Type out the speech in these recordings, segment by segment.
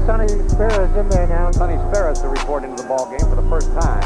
Sonny Spera's in there now. Sonny Spera's to report into the ball game for the first time.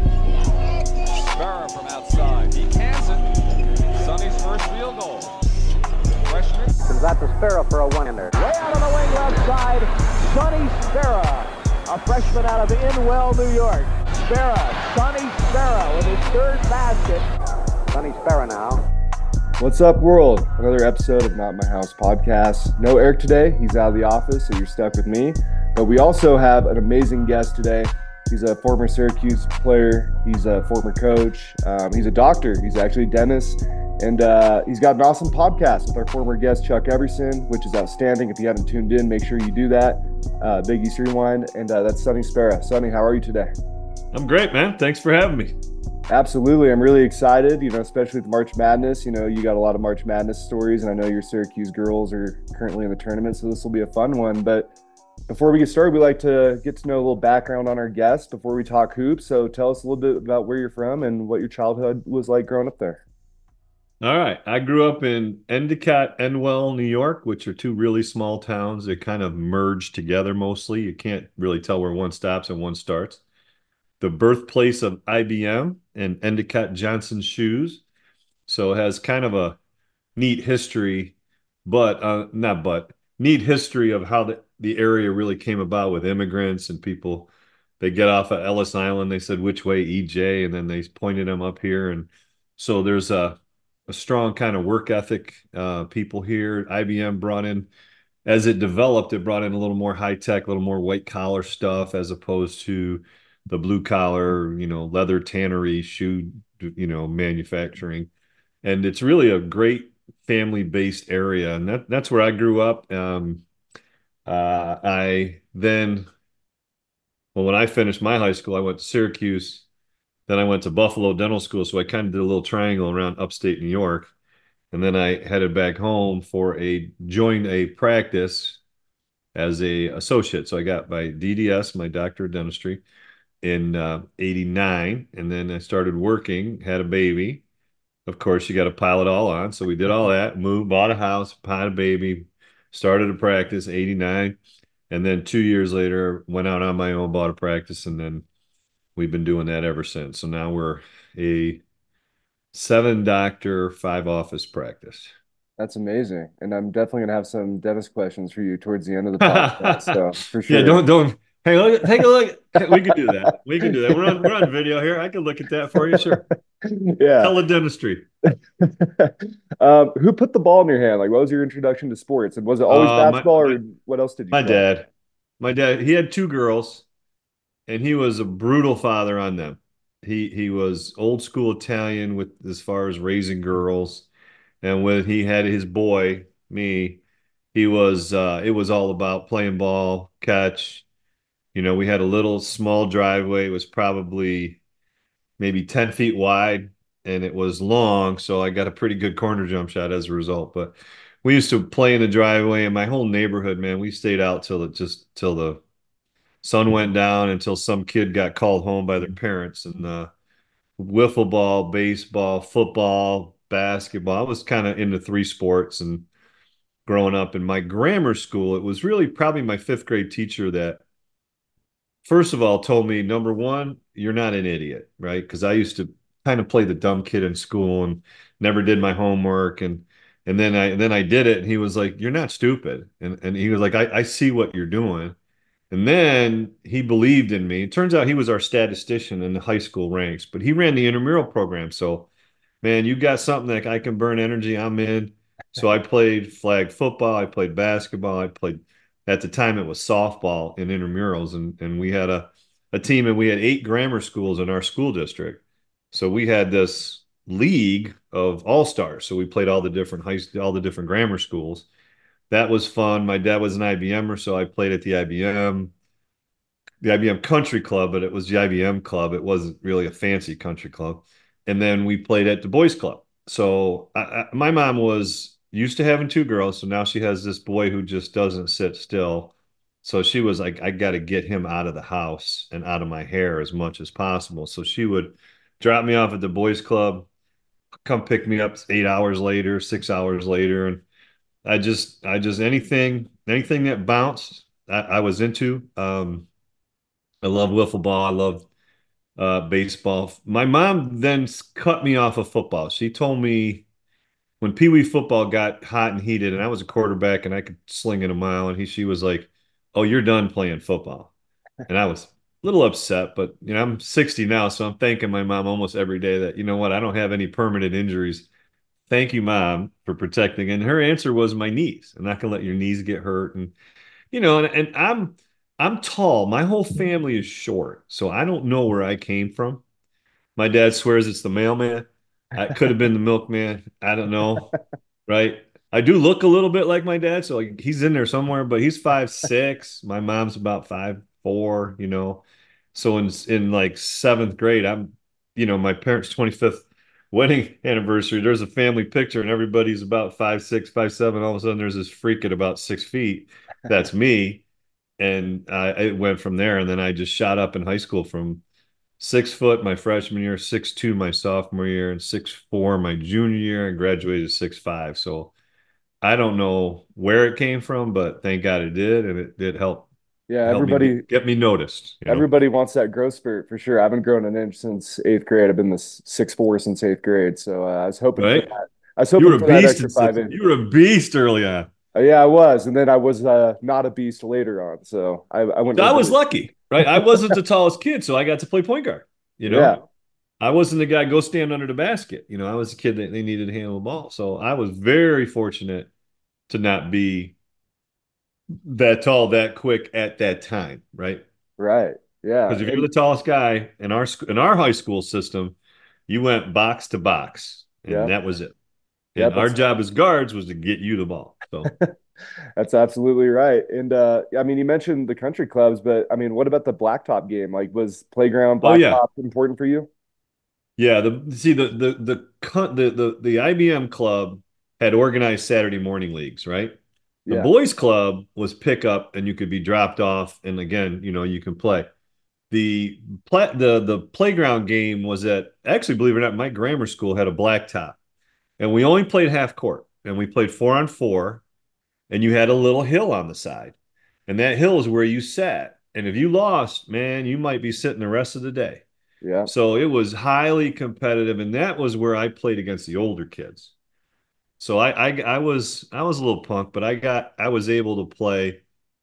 Spera from outside. He cans it. Sonny's first field goal. Freshman. Comes out to Spera for a one-hander. Way out of the wing left side, Sonny Spera, a freshman out of Inwell, New York. Sonny Spera with his third basket. Sonny Spera now. What's up, world? Another episode of Not My House podcast. No Eric today. He's out of the office, so you're stuck with me. But we also have an amazing guest today. He's a former Syracuse player. He's a former coach. He's a doctor. He's actually a dentist. And he's got an awesome podcast with our former guest, Chuck Everson, which is outstanding. If you haven't tuned in, make sure you do that. Big East Rewind. And that's Sonny Spera. Sonny, how are you today? I'm great, man. Thanks for having me. Absolutely. I'm really excited, especially with March Madness. You got a lot of March Madness stories, and I know your Syracuse girls are currently in the tournament, so this will be a fun one. But before we get started, we like to get to know a little background on our guests before we talk hoops. So tell us a little bit about where you're from and what your childhood was like growing up there. All right. I grew up in Endicott, Enwell, New York, which are two really small towns. They kind of merge together mostly. You can't really tell where one stops and one starts. The birthplace of IBM and Endicott Johnson Shoes. So it has kind of a neat history, neat history of how the area really came about with immigrants and people. They get off at Ellis Island. They said, which way, EJ? And then they pointed them up here. And so there's a strong kind of work ethic people here. IBM brought in, as it developed, it brought in a little more high tech, a little more white collar stuff as opposed to the blue collar, leather tannery, shoe, manufacturing. And it's really a great family based area. And that's where I grew up. When I finished my high school, I went to Syracuse. Then I went to Buffalo Dental School. So I kind of did a little triangle around upstate New York. And then I headed back home joined a practice as a associate. So I got my DDS, my doctor of dentistry, in 89. And then I started working, had a baby. Of course, you got to pile it all on. So we did all that, moved, bought a house, had a baby, started a practice, 89. And then 2 years later, went out on my own, bought a practice, and then we've been doing that ever since. So now we're a 7-doctor, 5-office practice. That's amazing. And I'm definitely going to have some dentist questions for you towards the end of the podcast. So for sure. Yeah, don't. Hey, take a look. We could do that. We're on video here. I can look at that for you. Sure. Yeah. Teledentistry. Who put the ball in your hand? Like, what was your introduction to sports? And was it always basketball, or what else did you play? My dad, he had 2 girls, and he was a brutal father on them. He was old school Italian with as far as raising girls. And when he had his boy, me, it was all about playing ball, catch. We had a little small driveway. It was probably maybe 10 feet wide, and it was long, so I got a pretty good corner jump shot as a result. But we used to play in the driveway, and my whole neighborhood, man, we stayed out till the sun went down, until some kid got called home by their parents. And wiffle ball, baseball, football, basketball. I was kind of into 3 sports. And growing up in my grammar school, it was really probably my 5th grade teacher that, first of all, told me, number one, you're not an idiot, right? Because I used to kind of play the dumb kid in school and never did my homework. And then I did it, and he was like, you're not stupid. And he was like, I see what you're doing. And then he believed in me. It turns out he was our statistician in the high school ranks, but he ran the intramural program. So, man, you got something that I can burn energy, I'm in. So I played flag football. I played basketball. At the time, it was softball in intramurals. And we had a team, and we had 8 grammar schools in our school district. So we had this league of all-stars. So we played all the different grammar schools. That was fun. My dad was an IBMer, so I played at the IBM Country Club, but it was the IBM club. It wasn't really a fancy country club. And then we played at the boys club. So my mom was used to having 2 girls, so now she has this boy who just doesn't sit still. So she was like, I got to get him out of the house and out of my hair as much as possible. So she would drop me off at the boys club, come pick me up 8 hours later, 6 hours later, and I just anything that bounced, I was into. I love wiffle ball. I love baseball. My mom then cut me off of football. She told me when Pee Wee football got hot and heated, and I was a quarterback and I could sling it a mile, and she was like, "Oh, you're done playing football." And I was a little upset, but I'm 60 now, so I'm thanking my mom almost every day that you know what, I don't have any permanent injuries. Thank you, mom, for protecting. And her answer was my knees. I'm not gonna let your knees get hurt. And and I'm tall. My whole family is short, so I don't know where I came from. My dad swears it's the mailman. I could have been the milkman. I don't know. Right? I do look a little bit like my dad, so like he's in there somewhere, but he's 5'6". My mom's about 5'4". So in like seventh grade, my parents' 25th wedding anniversary. There's a family picture, and everybody's about 5'6", 5'7". All of a sudden, there's this freak at about 6 feet. That's me, and I went from there, and then I just shot up in high school from 6 foot my freshman year, 6'2" my sophomore year, and 6'4" my junior year, and graduated 6'5". So I don't know where it came from, but thank God it did, and it did Yeah, help me get me noticed. everybody wants that growth spurt for sure. I haven't grown an inch since eighth grade. I've been this 6'4" since eighth grade. So I was hoping for Right? that. I was You were hoping a for that beast extra 5 inches. you were a beast early on. Yeah, I was, and then I was not a beast later on. So I went. So I was lucky, right? I wasn't the tallest kid, so I got to play point guard. You Yeah, know, I wasn't the guy go stand under the basket. I was a kid that they needed to handle the ball. So I was very fortunate to not be that tall, that quick at that time, right? right. Yeah, Because if you're the tallest guy in our high school system, you went box to box, yeah, and that was it. yeah. And our job as guards was to get you the ball. So That's absolutely right. And I mean, you mentioned the country clubs, but I mean, what about the blacktop game? Like, was playground oh yeah. blacktop important for you? Yeah, the IBM club had organized Saturday morning leagues, right? The Yeah, boys club was pick up and you could be dropped off, and again, you can play. The playground game was at, actually, believe it or not, my grammar school had a blacktop, and we only played half court, and we played 4-on-4, and you had a little hill on the side, and that hill is where you sat, and if you lost, man, you might be sitting the rest of the day. yeah, So it was highly competitive, and that was where I played against the older kids. So I was a little punk, but I was able to play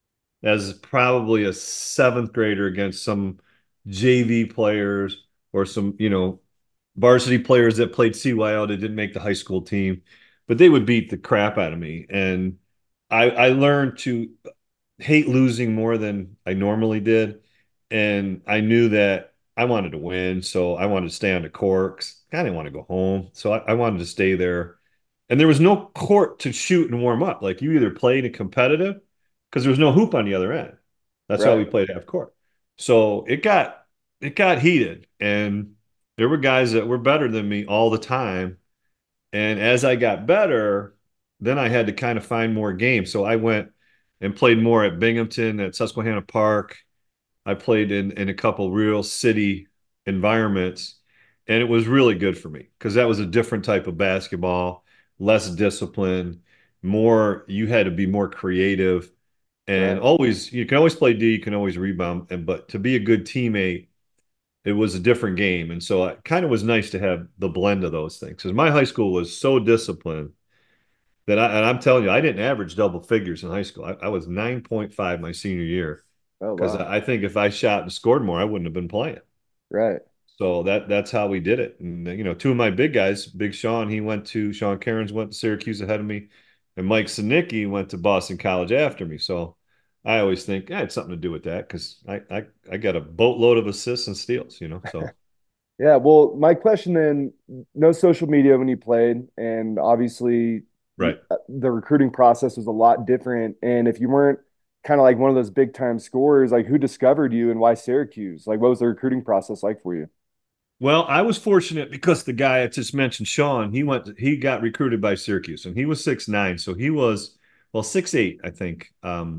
as probably a seventh grader against some JV players or some varsity players that played CYO that didn't make the high school team, but they would beat the crap out of me, and I learned to hate losing more than I normally did. And I knew that I wanted to win. So I wanted to stay on the court 'cause I didn't want to go home. So I wanted to stay there. And there was no court to shoot and warm up. Like you either played a competitive because there was no hoop on the other end. That's how we right, played half court. So it got heated. And there were guys that were better than me all the time. And as I got better, then I had to kind of find more games. So I went and played more at Binghamton, at Susquehanna Park. I played in a couple real city environments, and it was really good for me because that was a different type of basketball, less discipline, more, you had to be more creative. And right. always, you can always play D, you can always rebound, but to be a good teammate, it was a different game. And so it kind of was nice to have the blend of those things because my high school was so disciplined that and I'm telling you, I didn't average double figures in high school. I was 9.5 my senior year Oh because wow, I think if I shot and scored more, I wouldn't have been playing. right. So that's how we did it. And two of my big guys, Big Sean, Sean Cairns went to Syracuse ahead of me, and Mike Sinicki went to Boston College after me. So I always think, yeah, it's something to do with that because I got a boatload of assists and steals. So Yeah, well, my question then, no social media when you played, and obviously right. the recruiting process was a lot different. And if you weren't kind of like one of those big time scorers, like who discovered you and why Syracuse? Like, what was the recruiting process like for you? Well, I was fortunate because the guy I just mentioned, Sean, he got recruited by Syracuse, and he was 6'9", so he was, well, 6'8", I think.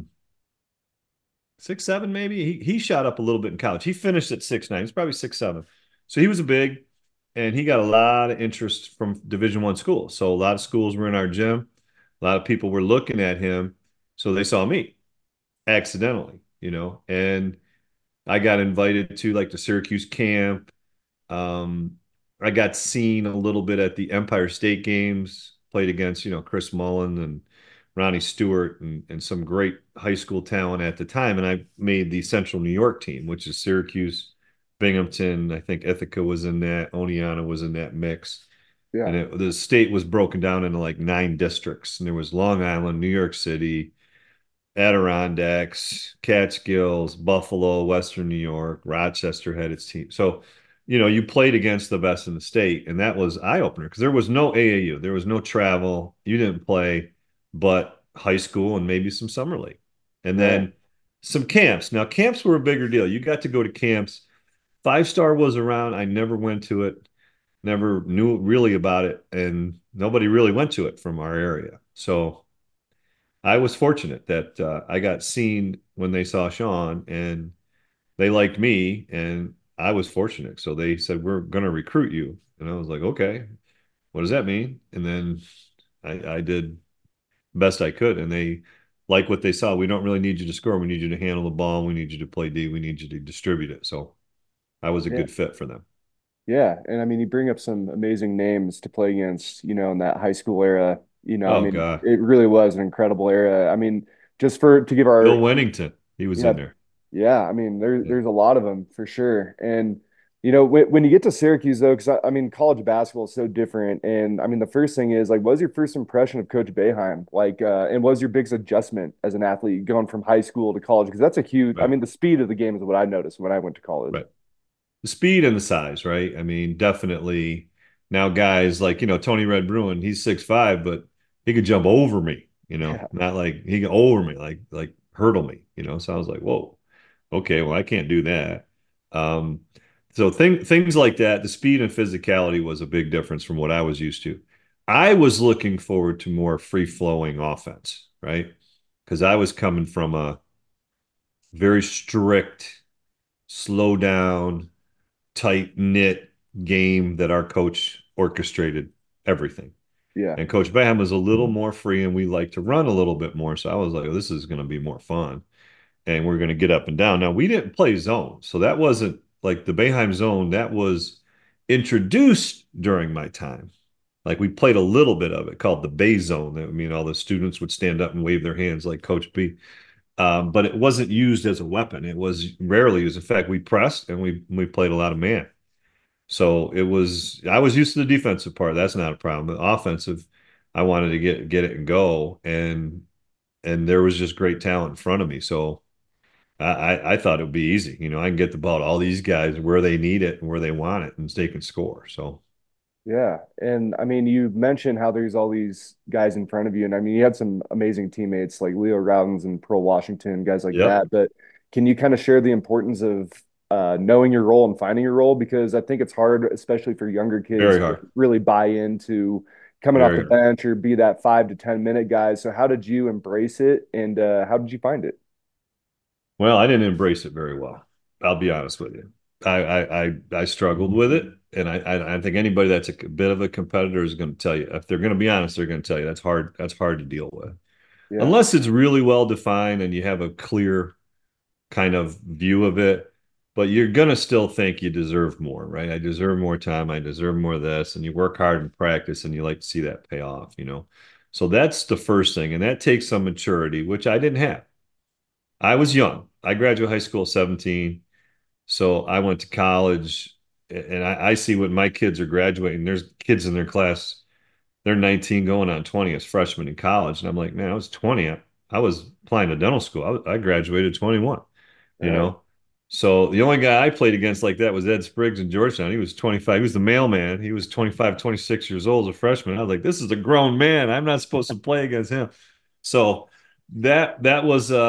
6'7", maybe. He shot up a little bit in college. He finished at 6'9". He's probably 6'7". So he was a big, and he got a lot of interest from Division I schools. So a lot of schools were in our gym. A lot of people were looking at him, so they saw me. accidentally, and I got invited to like the Syracuse camp. Um, I got seen a little bit at the Empire State Games, played against, Chris Mullen and Ronnie Stewart and some great high school talent at the time. And I made the Central New York team, which is Syracuse, Binghamton. I think Ithaca was in that. Oneonta was in that mix. Yeah. And the state was broken down into like 9 districts. And there was Long Island, New York City, Adirondacks, Catskills, Buffalo, Western New York, Rochester had its team. So, you played against the best in the state, and that was eye opener because there was no AAU, there was no travel, you didn't play, but high school and maybe some summer league, and Right. then some camps. Now, camps were a bigger deal. You got to go to camps. Five Star was around. I never went to it, never knew really about it, and nobody really went to it from our area. So I was fortunate that I got seen when they saw Sean and they liked me, and I was fortunate. So they said, "We're going to recruit you." And I was like, "Okay, what does that mean?" And then I did best I could. And they like what they saw. We don't really need you to score. We need you to handle the ball. We need you to play D. We need you to distribute it. So I was a Yeah. good fit for them. Yeah. And I mean, you bring up some amazing names to play against, in that high school era. I Oh, mean, God. it really was an incredible era. I mean, just to give Bill our, Winnington, he was yeah, in there. yeah, I mean, Yeah. there's a lot of them for sure. And when you get to Syracuse though, because I mean, college basketball is so different. And I mean, the first thing is like, what was your first impression of Coach Boeheim? Like, and what was your biggest adjustment as an athlete going from high school to college? Because that's a huge. I Right. mean, the speed of the game is what I noticed when I went to college. Right. The speed and the size, right? I mean, definitely now guys like, Tony Red Bruin, he's 6'5", but he could jump over me, Yeah, not like he could over me, like hurdle me, So I was like, whoa, okay, well, I can't do that. Um, so things like that, the speed and physicality was a big difference from what I was used to. I was looking forward to more free-flowing offense, right? Because I was coming from a very strict, slow down, tight knit game that our coach orchestrated everything. yeah, And Coach Bam was a little more free, and we like to run a little bit more. So I was like, oh, this is going to be more fun. And we're going to get up and down. Now, we didn't play zone. So that wasn't like the Boeheim zone, that was introduced during my time. Like we played a little bit of it called the Bay Zone. I mean, all the students would stand up and wave their hands like Coach B. But it wasn't used as a weapon. It was rarely used. In fact, we pressed and we played a lot of man. So I was used to the defensive part. That's not a problem. The offensive, I wanted to get it and go. And there was just great talent in front of me. So I thought it would be easy. I can get the ball to all these guys where they need it and where they want it, and they can score. So yeah. And I mean, you mentioned how there's all these guys in front of you, and I mean, you had some amazing teammates like Leo Routins and Pearl Washington, guys like yep. that. But can you kind of share the importance of knowing your role and finding your role? Because I think it's hard, especially for younger kids, Very to hard. really buy into coming off Very the hard. bench or be that 5 to 10 minute guy. So how did you embrace it, and how did you find it? Well, I didn't embrace it very well. I'll be honest with you. I struggled with it, and I think anybody that's a bit of a competitor is going to tell you. If they're going to be honest, they're going to tell you that's hard. That's hard to deal with, Yeah, unless it's really well defined and you have a clear kind of view of it. But you're going to still think you deserve more, right? I deserve more time. I deserve more of this, and you work hard in practice, and you like to see that pay off. So that's the first thing, and that takes some maturity, which I didn't have. I was young. I graduated high school at 17. So I went to college and I see what my kids are graduating. There's kids in their class, they're 19 going on 20 as freshmen in college. And I'm like, man, I was 20. I was applying to dental school. I graduated 21, you right. know? So the only guy I played against like that was Ed Spriggs in Georgetown. He was 25. He was the mailman. He was 25, 26 years old as a freshman. I was like, this is a grown man. I'm not supposed to play against him. So that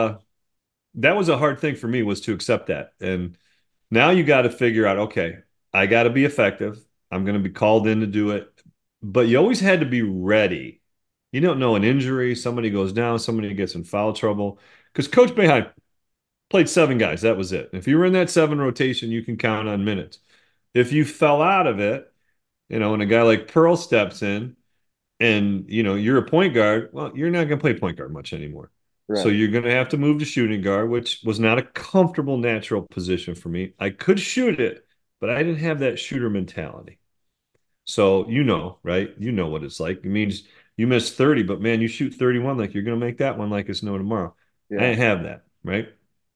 was a hard thing for me was to accept that. And now you got to figure out, okay, I got to be effective. I'm going to be called in to do it. But you always had to be ready. You don't know an injury, somebody goes down, somebody gets in foul trouble. Because Coach Boeheim played 7 guys. That was it. If you were in that 7 rotation, you can count on minutes. If you fell out of it, and a guy like Pearl steps in and, you're a point guard, well, you're not going to play point guard much anymore. So Right. you're going to have to move to shooting guard, which was not a comfortable natural position for me. I could shoot it, but I didn't have that shooter mentality. So right? You know what it's like. It means you miss 30, but man, you shoot 31 like you're going to make that one like it's no tomorrow. I Yeah. didn't have that, right?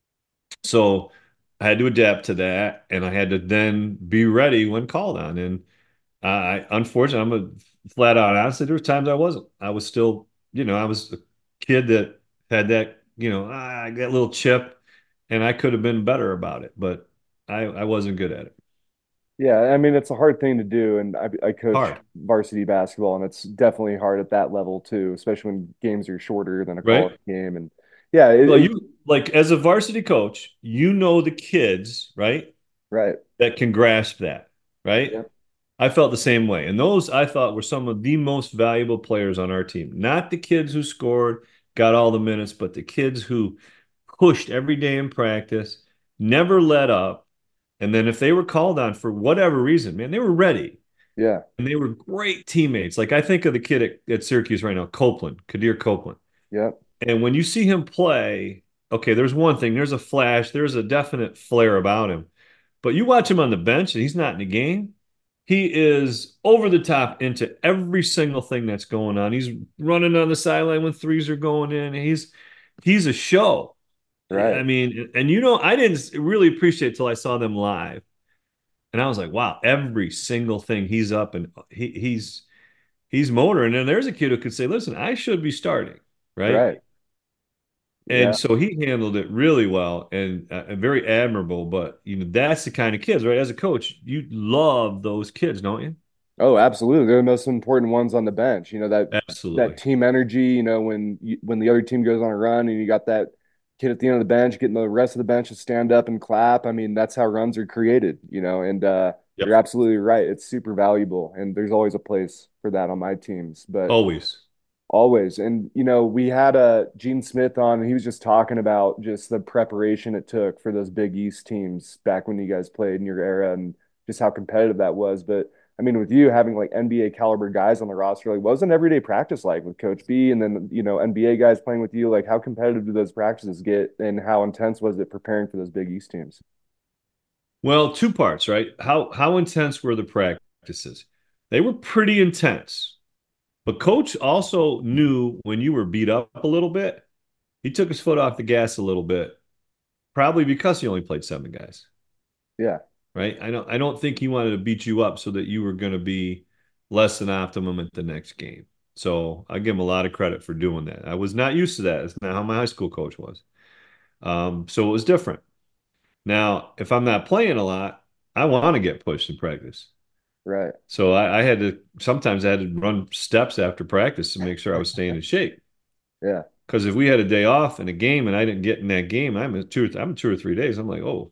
So I had to adapt to that, and I had to then be ready when called on. And unfortunately, I'm a flat out honest. There were times I wasn't. I was still, I was a kid that had that, that little chip, and I could have been better about it, but I wasn't good at it. Yeah, I mean it's a hard thing to do, and I coach Hard, varsity basketball, and it's definitely hard at that level too, especially when games are shorter than a college right? game. And yeah, Well, you like as a varsity coach, you know the kids, right? right, That can grasp that, right? yeah, I felt the same way. And those I thought were some of the most valuable players on our team. Not the kids who scored, got all the minutes, but the kids who pushed every day in practice, never let up. And then if they were called on for whatever reason, man, they were ready. yeah, And they were great teammates. Like I think of the kid at Syracuse right now, Copeland, Kadir Copeland. yeah, And when you see him play, okay, there's one thing, there's a flash, there's a definite flair about him. But you watch him on the bench and he's not in the game. He is over the top into every single thing that's going on. He's running on the sideline when threes are going in. He's a show. right, I mean, and I didn't really appreciate it till I saw them live. And I was like, wow, every single thing he's up and he's motoring. And there's a kid who could say, listen, I should be starting, right? right, And yeah. so he handled it really well and very admirable. But that's the kind of kids, right? As a coach, you love those kids, don't you? Oh, absolutely. They're the most important ones on the bench. That Absolutely. team energy, when the other team goes on a run and you got that kid at the end of the bench getting the rest of the bench to stand up and clap. I mean, that's how runs are created, and you're Yep. absolutely right. It's super valuable and there's always a place for that on my teams. But Always. always. And, we had Gene Smith on, and he was just talking about just the preparation it took for those Big East teams back when you guys played in your era and just how competitive that was. But I mean, with you having like NBA caliber guys on the roster, like what was an everyday practice like with Coach B and then, NBA guys playing with you? Like how competitive did those practices get and how intense was it preparing for those Big East teams? Well, two parts, right? How intense were the practices? They were pretty intense. But coach also knew when you were beat up a little bit, he took his foot off the gas a little bit, probably because he only played seven guys, Yeah. right? I don't think he wanted to beat you up so that you were going to be less than optimum at the next game. So I give him a lot of credit for doing that. I was not used to that. It's not how my high school coach was. So it was different. Now, if I'm not playing a lot, I want to get pushed in practice. Right. So I had to sometimes I had to run steps after practice to make sure I was staying in shape. Yeah. Because if we had a day off in a game and I didn't get in that game, I'm 2 or 3 days. I'm like, oh,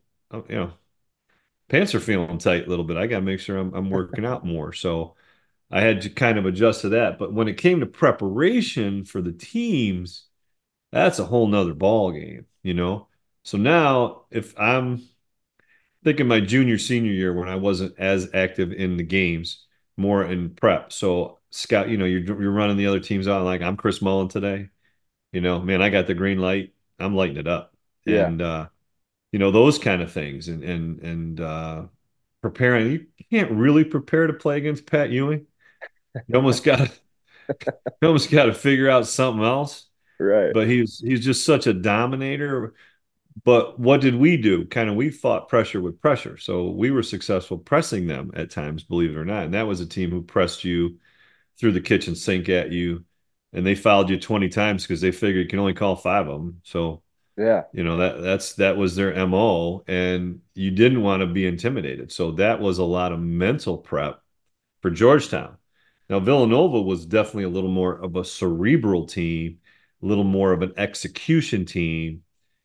pants are feeling tight a little bit. I got to make sure I'm working out more. So I had to kind of adjust to that. But when it came to preparation for the teams, that's a whole nother ball game. So now if I'm thinking my junior, senior year when I wasn't as active in the games, more in prep. So Scott, you're running the other teams out like I'm Chris Mullen today. Man, I got the green light. I'm lighting it up. Yeah. And those kind of things and preparing. You can't really prepare to play against Pat Ewing. You almost got you almost got to figure out something else. Right. But he's just such a dominator. But what did we do? Kind of we fought pressure with pressure. So we were successful pressing them at times, believe it or not. And that was a team who pressed you through the kitchen sink at you. And they fouled you 20 times because they figured you can only call five of them. So, Yeah. that was their MO. And you didn't want to be intimidated. So that was a lot of mental prep for Georgetown. Now, Villanova was definitely a little more of a cerebral team, a little more of an execution team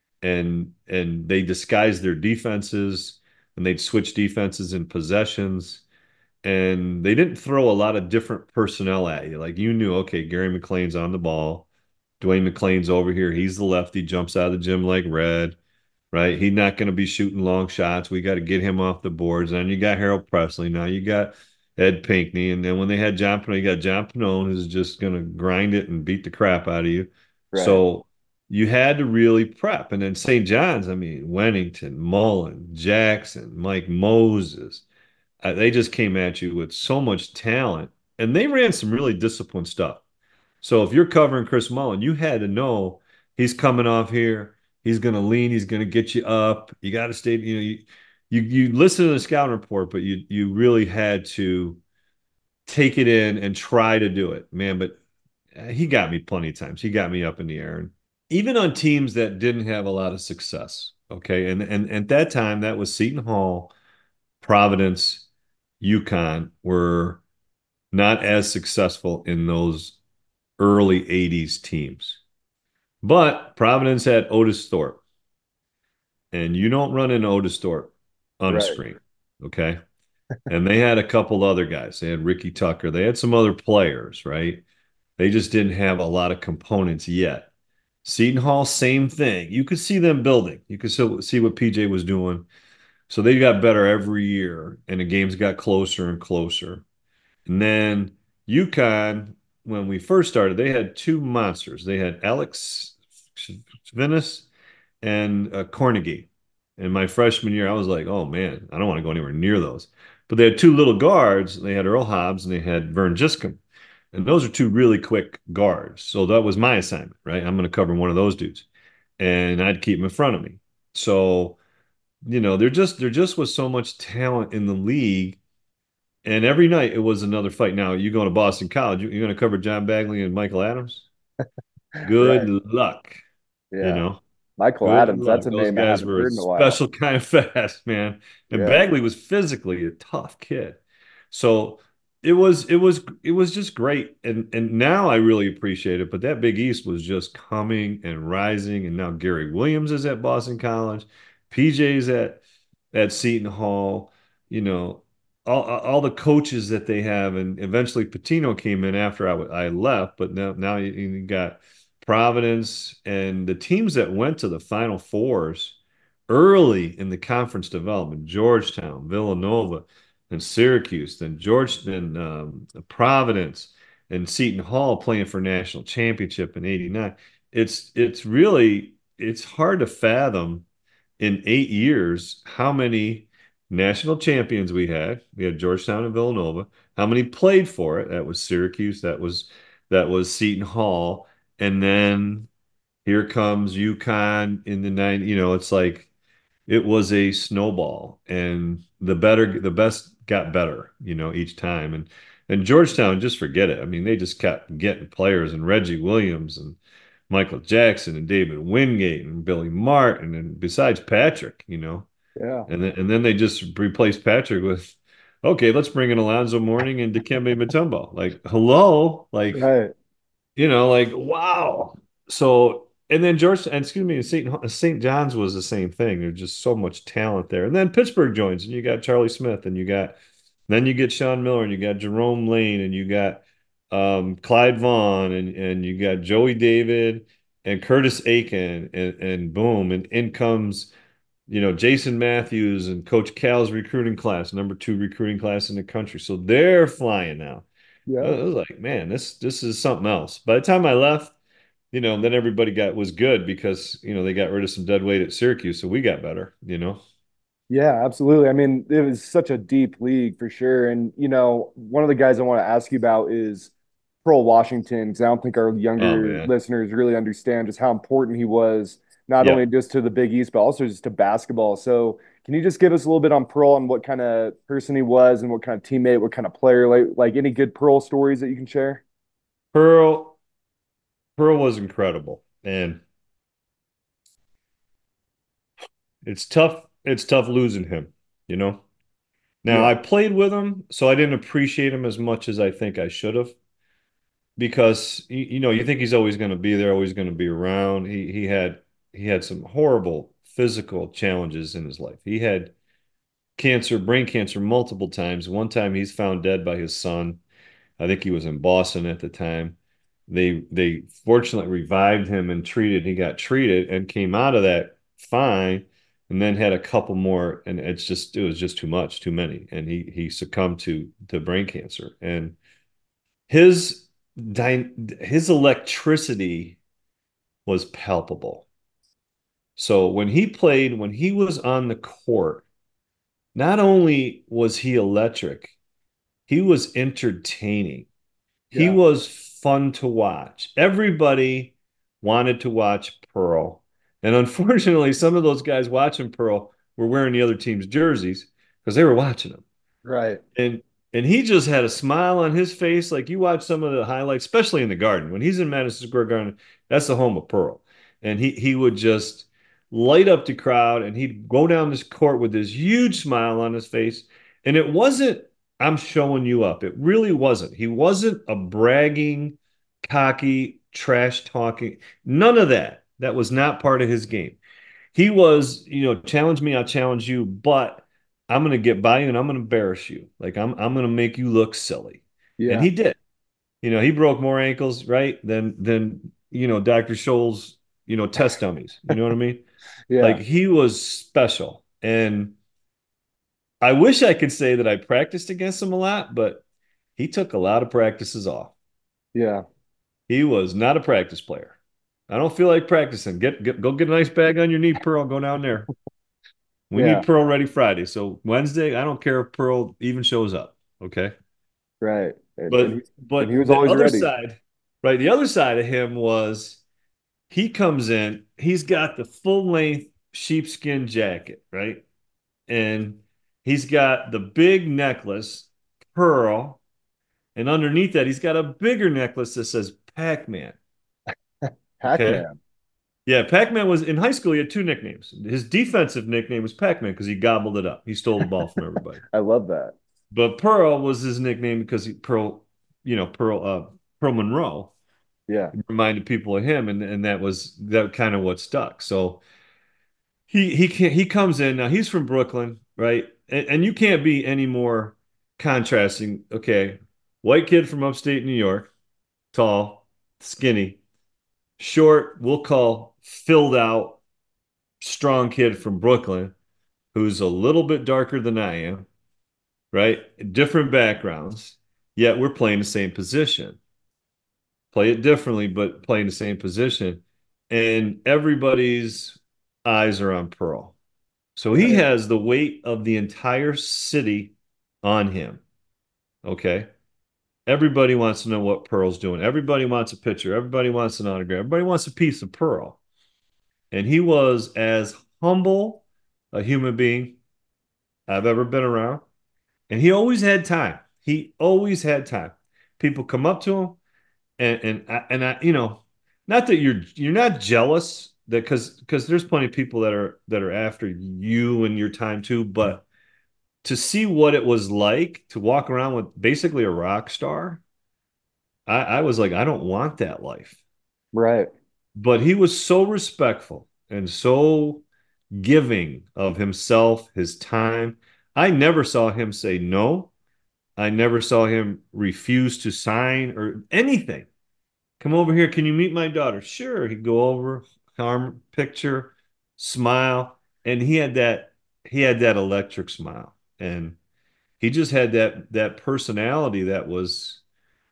and they disguised their defenses and they'd switch defenses in possessions and they didn't throw a lot of different personnel at you. Like you knew, okay, Gary McLean's on the ball. Dwayne McLean's over here. He's the lefty, jumps out of the gym like red, right? He's not going to be shooting long shots. We got to get him off the boards. And then you got Harold Presley. Now you got Ed Pinkney. And then when they had John Pannone, you got John Pannone who's just going to grind it and beat the crap out of you. Right. So you had to really prep. And then St. John's, I mean, Wennington, Mullen, Jackson, Mike Moses, they just came at you with so much talent, and they ran some really disciplined stuff. So if you're covering Chris Mullen, you had to know he's coming off here. He's going to lean. He's going to get you up. You got to stay. You listen to the scouting report, but you really had to take it in and try to do it, man. But he got me plenty of times. He got me up in the air, and even on teams that didn't have a lot of success. Okay, and at that time, that was Seton Hall, Providence, UConn were not as successful in those early 80s teams. But Providence had Otis Thorpe, and you don't run into Otis Thorpe on a Right. screen, okay? And they had a couple other guys. They had Ricky Tucker. They had some other players, right? They just didn't have a lot of components yet. Seton Hall, same thing. You could see them building. You could still see what PJ was doing. So they got better every year, and the games got closer and closer. And then UConn, when we first started, they had two monsters. They had Alex Vinis and Cornegie. In my freshman year, I was like, oh man, I don't want to go anywhere near those. But they had two little guards. They had Earl Hobbs and they had Vern Giscombe. And those are two really quick guards. So that was my assignment, right? I'm going to cover one of those dudes. And I'd keep them in front of me. So, there just was so much talent in the league. And every night it was another fight. Now, you go to Boston College, you're going to cover John Bagley and Michael Adams? Good Right. luck, you Yeah. know. Michael Good Adams, luck. that's a Those name I guys haven't were a heard in a while. special kind of fast, man. And Yeah. Bagley was physically a tough kid. So it was just great. And now I really appreciate it. But that Big East was just coming and rising. And now Gary Williams is at Boston College. PJ's at Seton Hall, you know, all the coaches that they have. And eventually Patino came in after I left. But now you got Providence, and the teams that went to the Final Fours early in the conference development, Georgetown, Villanova, and Syracuse, then Providence, and Seton Hall playing for national championship in '89. It's hard to fathom in 8 years how many national champions we had. We had Georgetown and Villanova. How many played for it? That was Syracuse. That was Seton Hall. And then here comes UConn in the nine. It's like it was a snowball, and the best got better, each time. And Georgetown, just forget it. I mean, they just kept getting players, and Reggie Williams and Michael Jackson and David Wingate and Billy Martin, and besides Patrick, Yeah. and then they just replaced Patrick with, okay, let's bring in Alonzo Mourning and Dikembe Mutombo. Like, hello, Right. like, wow. So, and then excuse me, St. John's was the same thing. There's just so much talent there. And then Pittsburgh joins, and you got Charlie Smith, and then you get Sean Miller, and you got Jerome Lane, and you got Clyde Vaughn, and you got Joey David and Curtis Aiken, and boom, and in comes, Jason Matthews and Coach Cal's recruiting class, number 2 recruiting class in the country. So they're flying now. I Yeah. was like, man, this is something else. By the time I left, then everybody was good because, they got rid of some dead weight at Syracuse, so we got better. Yeah, absolutely. I mean, it was such a deep league for sure. And, one of the guys I want to ask you about is Pearl Washington, because I don't think our Oh younger man. listeners really understand just how important he was, not only Yep. just to the Big East, but also just to basketball. So, can you just give us a little bit on Pearl and what kind of person he was and what kind of teammate, what kind of player, like any good Pearl stories that you can share? Pearl Pearl was incredible. And it's tough losing him. Now Yeah. I played with him, so I didn't appreciate him as much as I think I should have because you think he's always going to be there, always going to be around. He had some horrible physical challenges in his life. He had brain cancer multiple times. One time he's found dead by his son. I think he was in Boston at the time. They fortunately revived him and he got treated and came out of that fine, and then had a couple more, and it was just too much, too many, and he succumbed to brain cancer. And his his electricity was palpable. So when he was on the court, not only was he electric, he was entertaining. He Yeah. was fun to watch. Everybody wanted to watch Pearl. And unfortunately, some of those guys watching Pearl were wearing the other team's jerseys because they were watching him. Right. And he just had a smile on his face. Like you watch some of the highlights, especially in the Garden. When he's in Madison Square Garden, that's the home of Pearl. And he would just light up the crowd and he'd go down this court with this huge smile on his face. And it wasn't, I'm showing you up. It really wasn't. He wasn't a bragging, cocky, trash talking. None of that. That was not part of his game. He was, challenge me, I'll challenge you, but I'm going to get by you and I'm going to embarrass you. Like I'm going to make you look silly. And Yeah. he did. He broke more ankles, right? Than Dr. Scholl's, test dummies. You know what I mean? Like Yeah. he was special. And I wish I could say that I practiced against him a lot, but he took a lot of practices off. Yeah. He was not a practice player. I don't feel like practicing. Go get a nice bag on your knee, Pearl. Go down there. We Yeah. need Pearl ready Friday. So Wednesday, I don't care if Pearl even shows up. Okay. Right. And he But was the always other ready. side, right? The other side of him was he comes in, he's got the full length sheepskin jacket, right? And he's got the big necklace, Pearl, and underneath that, he's got a bigger necklace that says Pac-Man. Okay. Pac-Man. Yeah, Pac-Man was in high school. He had two nicknames. His defensive nickname was Pac-Man because he gobbled it up. He stole the ball from everybody. I love that. But Pearl was his nickname because Pearl Monroe Yeah. reminded people of him, and that kind of what stuck. So he comes in now. He's from Brooklyn, right? And you can't be any more contrasting. Okay, white kid from upstate New York, tall, skinny, short. We'll call filled out, strong kid from Brooklyn who's a little bit darker than I am, right? Different backgrounds, yet we're playing the same position. Play it differently, but playing the same position. And everybody's eyes are on Pearl. So he Right. has the weight of the entire city on him. Okay. Everybody wants to know what Pearl's doing. Everybody wants a picture. Everybody wants an autograph. Everybody wants a piece of Pearl. And he was as humble a human being I've ever been around. And he always had time. He always had time. People come up to him and I, not that you're not jealous that because there's plenty of people that are after you and your time too, but to see what it was like to walk around with basically a rock star, I was like, I don't want that life. Right. But he was so respectful and so giving of himself, his time. I never saw him say no. I never saw him refuse to sign or anything. Come over here. Can you meet my daughter? Sure. He'd go over, arm picture, smile. And he had that electric smile. And he just had that personality that was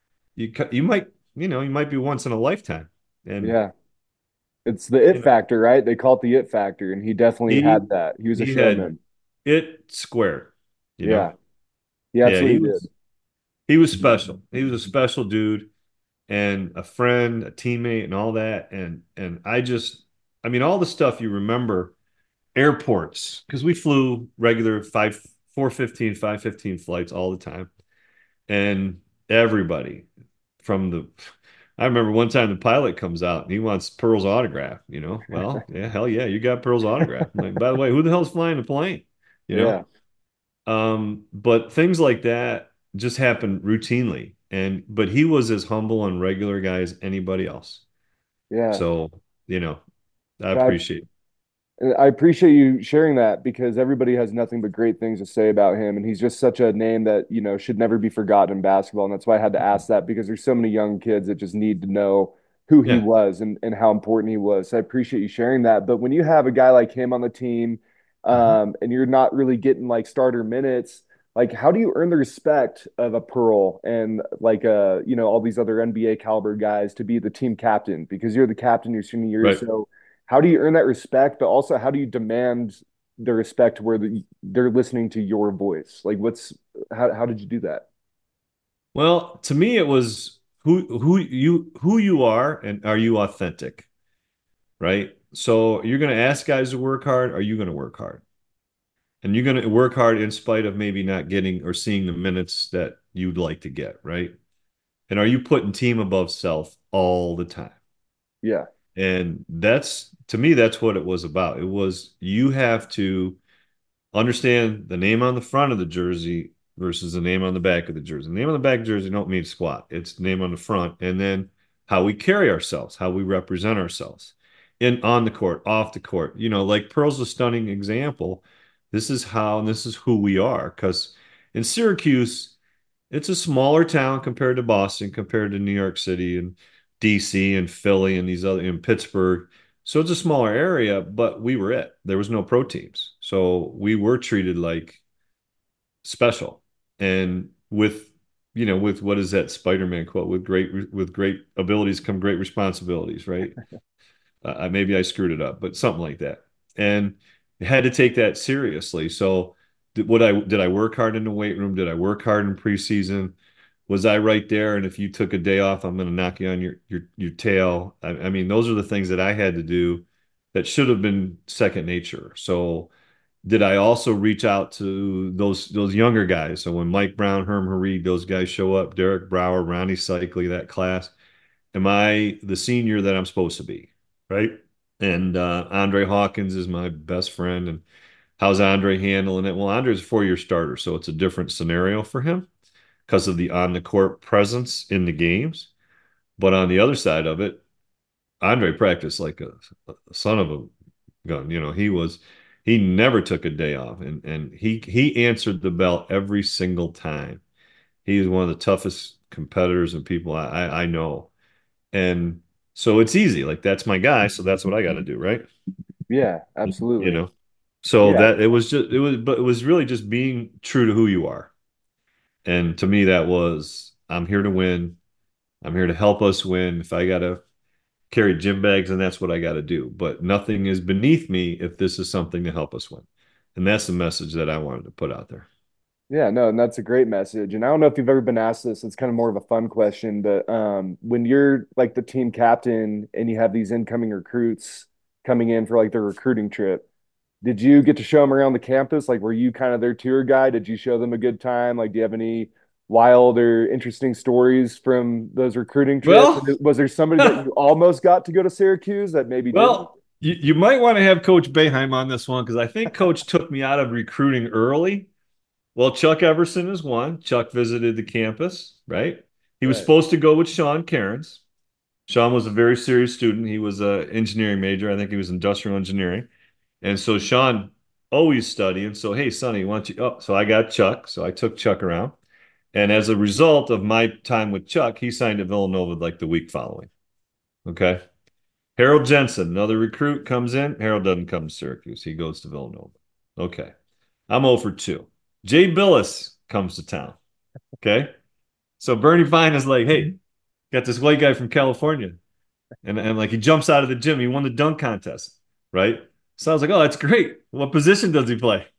you might be once in a lifetime. And Yeah. It's the it you know, factor, right? They call it the it factor, and he definitely he had that. He was a he had showman. it squared, you know. Yeah. He Yeah, he absolutely did. was he was special. He was a special dude and a friend, a teammate, and all that. And I mean, all the stuff you remember, airports, because we flew regular 5 flights all the time. And everybody from I remember one time the pilot comes out and he wants Pearl's autograph, you know. Well, yeah, hell yeah, you got Pearl's autograph. I'm like, by the way, who the hell's flying the plane? You know? Yeah. But things like that just happen routinely. But he was as humble and regular guy as anybody else. Yeah. So, you know, I I, appreciate it. I appreciate you sharing that because everybody has nothing but great things to say about him. And he's just such a name that, should never be forgotten in basketball. And that's why I had to ask that because there's so many young kids that just need to know who he Yeah. was and how important he was. So I appreciate you sharing that. But when you have a guy like him on the team, Mhm. and you're not really getting like starter minutes, like how do you earn the respect of a Pearl and like all these other NBA caliber guys to be the team captain because you're the captain your senior year. Right. So how do you earn that respect, but also how do you demand the respect where they're listening to your voice? Like how did you do that? Well, to me, it was who you are and are you authentic, right? So you're going to ask guys to work hard. Are you going to work hard? And you're going to work hard in spite of maybe not getting or seeing the minutes that you'd like to get, right? And are you putting team above self all the time? Yeah. And that's to me, that's what it was about. It was you have to understand the name on the front of the jersey versus the name on the back of the jersey. The name on the back of the jersey don't mean squat. It's the name on the front. And then how we carry ourselves, how we represent ourselves in on the court, off the court. Like Pearl's a stunning example. This is how and this is who we are. Because in Syracuse, it's a smaller town compared to Boston, compared to New York City and DC and Philly and these other in Pittsburgh. So it's a smaller area, but we were it. There was no pro teams. So we were treated like special. And with what is that Spider-Man quote? With great abilities come great responsibilities, right? Maybe I screwed it up, but something like that. And had to take that seriously. So did I work hard in the weight room? Did I work hard in preseason? Was I right there? And if you took a day off, I'm going to knock you on your tail. I mean, those are the things that I had to do that should have been second nature. So did I also reach out to those younger guys? So when Mike Brown, Herm Harid, those guys show up, Derek Brower, Ronnie Cycli, that class, am I the senior that I'm supposed to be? Right. And Andre Hawkins is my best friend. And how's Andre handling it? Well, Andre's a 4-year starter, so it's a different scenario for him because of the on the court presence in the games. But on the other side of it, Andre practiced like a son of a gun. He never took a day off, and he answered the bell every single time. He is one of the toughest competitors and people I know. And so it's easy. Like that's my guy, so that's what I got to do, right? Yeah, You absolutely. know. So Yeah. that it was really just being true to who you are. And to me, that was I'm here to win. I'm here to help us win. If I gotta carry gym bags, and that's what I gotta do. But nothing is beneath me if this is something to help us win. And that's the message that I wanted to put out there. Yeah, no, and that's a great message. And I don't know if you've ever been asked this, it's kind of more of a fun question, but when you're like the team captain and you have these incoming recruits coming in for like their recruiting trip, did you get to show them around the campus? Like, were you kind of their tour guide? Did you show them a good time? Like, do you have any wild or interesting stories from those recruiting trips? Well, Was there somebody that you almost got to go to Syracuse that maybe didn't? well, you might want to have Coach Boeheim on this one because I think Coach took me out of recruiting early. Well, Chuck Everson is one. Chuck visited the campus, right? He was Right. supposed to go with Sean Cairns. Sean was a very serious student. He was an engineering major. I think he was industrial engineering. And so Sean always studying. So, hey, Sonny, why don't you? Oh, so I got Chuck. So I took Chuck around. And as a result of my time with Chuck, he signed at Villanova like the week following. Okay. Harold Jensen, another recruit, comes in. Harold doesn't come to Syracuse. He goes to Villanova. Okay. I'm 0 for 2. Jay Billis comes to town. Okay. So Bernie Fine is like, hey, got this white guy from California. And like he jumps out of the gym. He won the dunk contest. Right. So I was like, oh, that's great. What position does he play?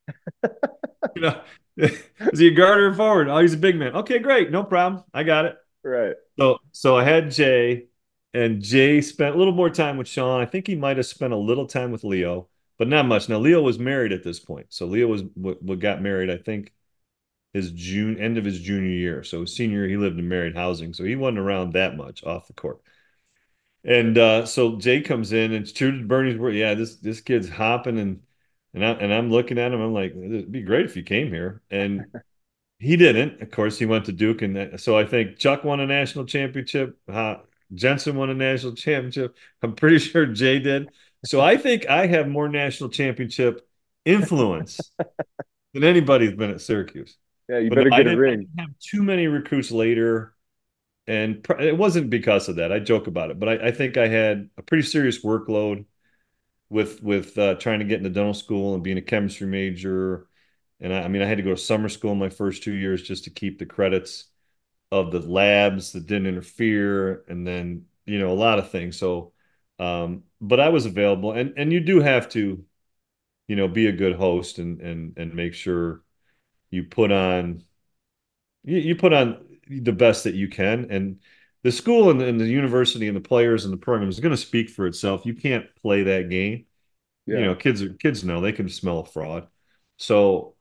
You know, is he a guard or a forward? Oh, he's a big man. Okay, great. No problem. I got it. Right. So I had Jay, and Jay spent a little more time with Sean. I think he might have spent a little time with Leo, but not much. Now Leo was married at this point, so Leo was what got married. I think his end of his junior year. So his senior year, he lived in married housing, so he wasn't around that much off the court. And so Jay comes in, and it's true to Bernie's word. Yeah, this kid's hopping, and I'm looking at him. I'm like, it'd be great if you came here, and he didn't. Of course, he went to Duke, and so I think Chuck won a national championship. Jensen won a national championship. I'm pretty sure Jay did. So I think I have more national championship influence than anybody's been at Syracuse. Yeah, you But no, better I get a didn't, I ring. didn't have too many recruits later, and it wasn't because of that. I joke about it, but I think I had a pretty serious workload with trying to get into dental school and being a chemistry major And I mean, I had to go to summer school in my first 2 years just to keep the credits of the labs that didn't interfere, and then, a lot of things. So, but I was available, and you do have to, be a good host and make sure you put on you put on the best that you can. And the school and the university and the players and the program is going to speak for itself. You can't play that game. Yeah. Kids know they can smell a fraud. So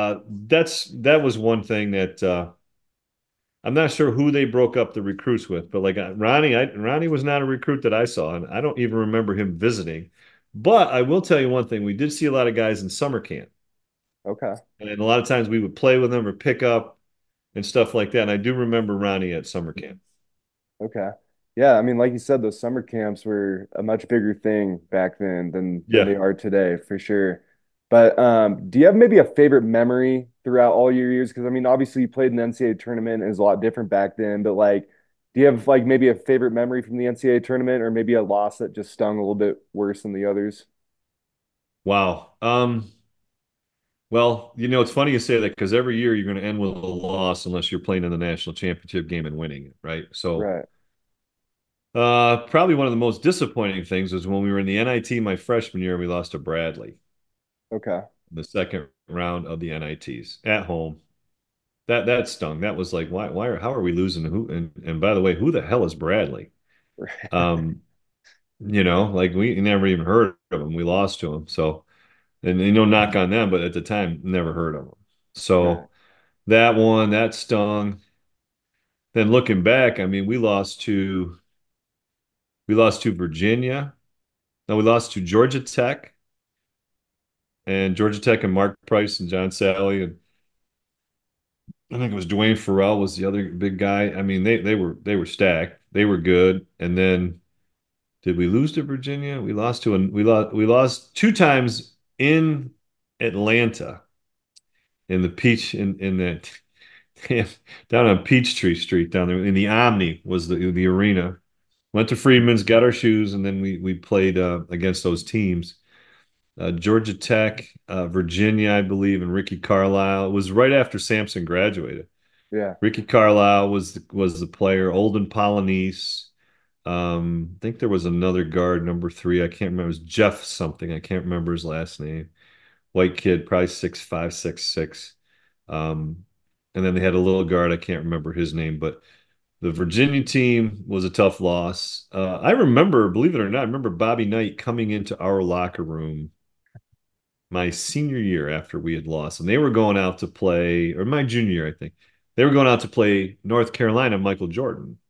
that was one thing that I'm not sure who they broke up the recruits with, but like Ronnie was not a recruit that I saw, and I don't even remember him visiting. But I will tell you one thing: we did see a lot of guys in summer camp, Okay. and a lot of times we would play with them or pick up and stuff like that. And I do remember Ronnie at summer camp. Okay. Yeah, I mean, like you said, those summer camps were a much bigger thing back then than they Yeah. are today, for sure. But do you have maybe a favorite memory throughout all your years? Because I mean, obviously you played in the NCAA tournament and it was a lot different back then, but like, do you have like maybe a favorite memory from the NCAA tournament or maybe a loss that just stung a little bit worse than the others? Wow. Well, it's funny you say that because every year you're going to end with a loss unless you're playing in the national championship game and winning it, right? So, Right. probably one of the most disappointing things was when we were in the NIT my freshman year, we lost to Bradley Okay. in the second round of the NITs at home. That stung. That was like, how are we losing? Who? And by the way, who the hell is Bradley? Um, like we never even heard of him. We lost to him. So, and knock on them, but at the time, never heard of him. Right. So that stung. Then looking back, I mean, we lost to Virginia. No, we lost to Georgia Tech, and Georgia Tech and Mark Price and John Sally, and I think it was Dwayne Farrell was the other big guy. I mean, they were stacked. They were good. And then did we lose to Virginia? We lost two times in Atlanta in the Peach in that down on Peachtree Street down there in the Omni was the arena. Went to Freedman's, got our shoes, and then we played against those teams. Georgia Tech, Virginia, I believe, and Ricky Carlisle. It was right after Sampson graduated. Yeah. Ricky Carlisle was the player. Olden Polynice. I think there was another guard, number three. I can't remember. It was Jeff something. I can't remember his last name. White kid, probably 6'5", 6'6". Um, and then they had a little guard. I can't remember his name, but the Virginia team was a tough loss. I remember, believe it or not, I remember Bobby Knight coming into our locker room my senior year after we had lost, and they were going out to play, or my junior year, I think. They were going out to play North Carolina, Michael Jordan.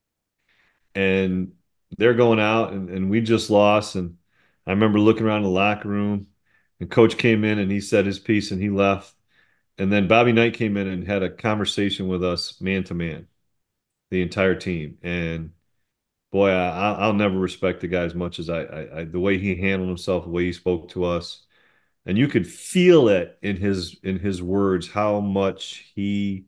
And they're going out, and we just lost. And I remember looking around the locker room, and coach came in and he said his piece and he left. And then Bobby Knight came in and had a conversation with us man to man, the entire team. And boy, I'll never respect the guy as much as the way he handled himself, the way he spoke to us. And you could feel it in his words how much he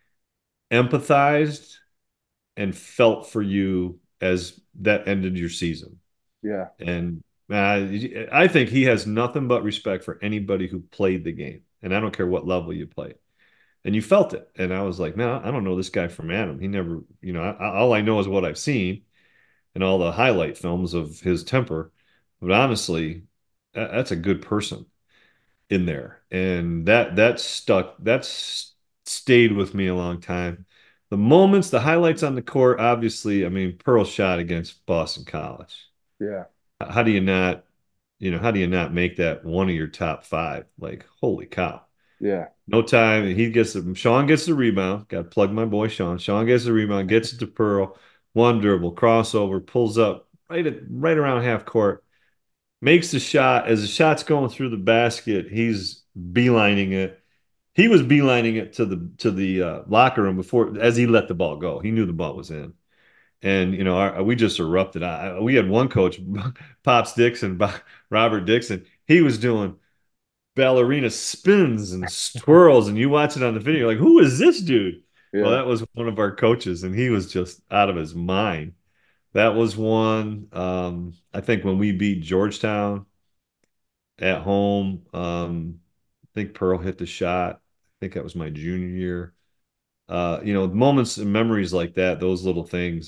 empathized and felt for you as that ended your season. Yeah. And I think he has nothing but respect for anybody who played the game. And I don't care what level you play. And you felt it. And I was like, man, I don't know this guy from Adam. He never, all I know is what I've seen and all the highlight films of his temper. But honestly, that's a good person in there. And that stuck, stayed with me a long time. The moments, the highlights on the court, obviously, I mean, Pearl shot against Boston College. Yeah. How do you not, how do you not make that one of your top five? Like, holy cow. Yeah. No time. Sean gets the rebound. Got to plug my boy Sean. Sean gets the rebound, gets it to Pearl, one dribble, crossover, pulls up right around half court, makes the shot. As the shot's going through the basket, he's beelining it. He was beelining it to the locker room before as he let the ball go. He knew the ball was in. And we just erupted. We had one coach, Pops Dixon, Robert Dixon. He was doing ballerina spins and twirls, and you watch it on the video, you're like, who is this dude? Well, Yeah. that was one of our coaches, and he was just out of his mind. That was one. I think when we beat Georgetown at home, think Pearl hit the shot. I think that was my junior year. Moments and memories like that, those little things,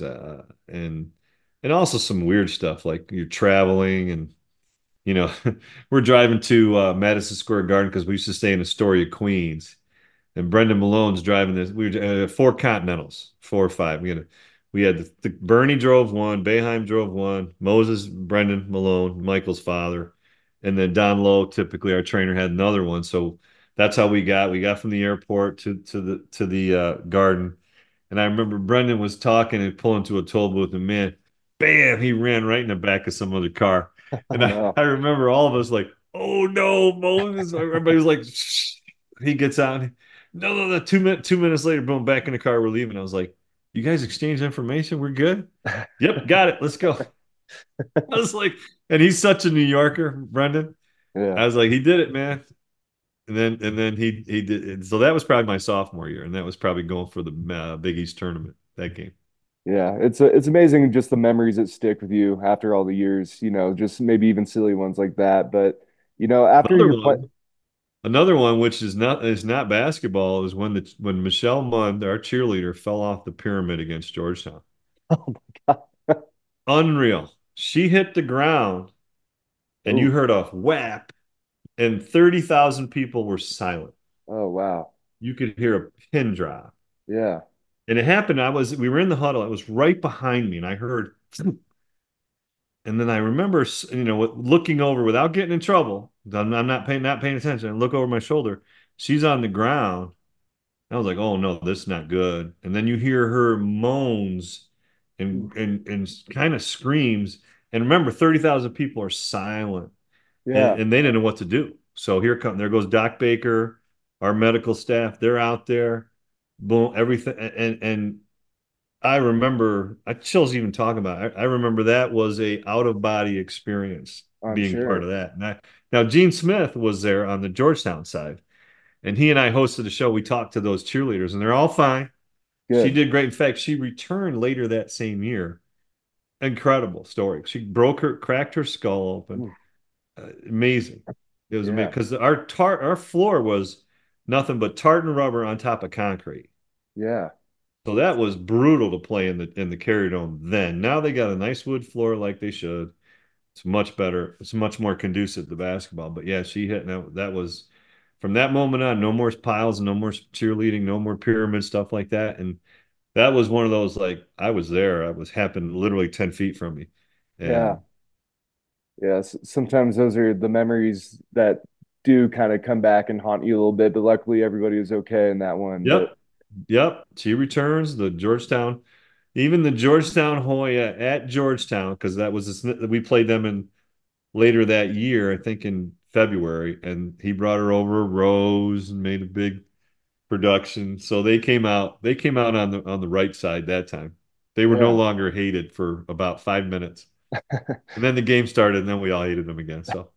and also some weird stuff like you're traveling and you know we're driving to Madison Square Garden because we used to stay in Astoria, Queens, and Brendan Malone's driving this. We were four Continentals, 4 or 5. We had the Bernie drove one, Boeheim drove one, Moses, Brendan Malone, Michael's father, and then Don Lowe. Typically, our trainer had another one. So that's how we got from the airport to the garden. And I remember Brendan was talking and pulling to a toll booth, and man, bam, he ran right in the back of some other car. And I remember all of us like, oh no, Moses. Everybody was like, shh. He gets out. No, no, no. 2 minutes later, boom, back in the car. We're leaving. I was like, you guys exchanged information. We're good. Yep, got it. Let's go. I was like, and he's such a New Yorker, Brendan. Yeah. I was like, he did it, man. And then he did it. So that was probably my sophomore year, and that was probably going for the Big East tournament that game. Yeah, it's amazing just the memories that stick with you after all the years, just maybe even silly ones like that. But after Another you're play, one, another one, which is not basketball, is when Michelle Munn, our cheerleader, fell off the pyramid against Georgetown. oh my God. Unreal. She hit the ground, and you Oh, heard a whap, and 30,000 people were silent. oh wow. You could hear a pin drop. Yeah. And it happened. We were in the huddle. It was right behind me, and I heard, and then I remember, looking over without getting in trouble. I'm not paying attention. I look over my shoulder. She's on the ground. I was like, oh no, this is not good. And then you hear her moans and kind of screams. And remember, 30,000 people are silent, Yeah. and they didn't know what to do. So there goes Doc Baker, our medical staff. They're out there, boom, everything. And I remember, I chills even talking about it. I remember that was a out of body experience I'm being part sure. of that. Now Gene Smith was there on the Georgetown side, and he and I hosted a show. We talked to those cheerleaders, and they're all fine. She Good. did great. In fact, she returned later that same year. Incredible story. She cracked her skull open. Ooh, Amazing. It was amazing yeah. because our floor was nothing but tartan rubber on top of concrete. Yeah. So that was brutal to play in the Carrier Dome then. Now they got a nice wood floor like they should. It's much better. It's much more conducive to basketball. But yeah, she hit. That was from that moment on. No more piles, no more cheerleading, no more pyramid stuff like that. And that was one of those like I was there. I was happened literally 10 feet from me, Yeah. and Yeah. Sometimes those are the memories that do kind of come back and haunt you a little bit, but luckily everybody was okay in that one. But yep, yep. She returns the Georgetown, even the Georgetown Hoya at Georgetown because we played them in later that year, I think in February, and he brought her over Rose and made a big production. So they came out on the right side that time. They were no yeah. longer hated for about 5 minutes. And then the game started, and then we all hated them again. So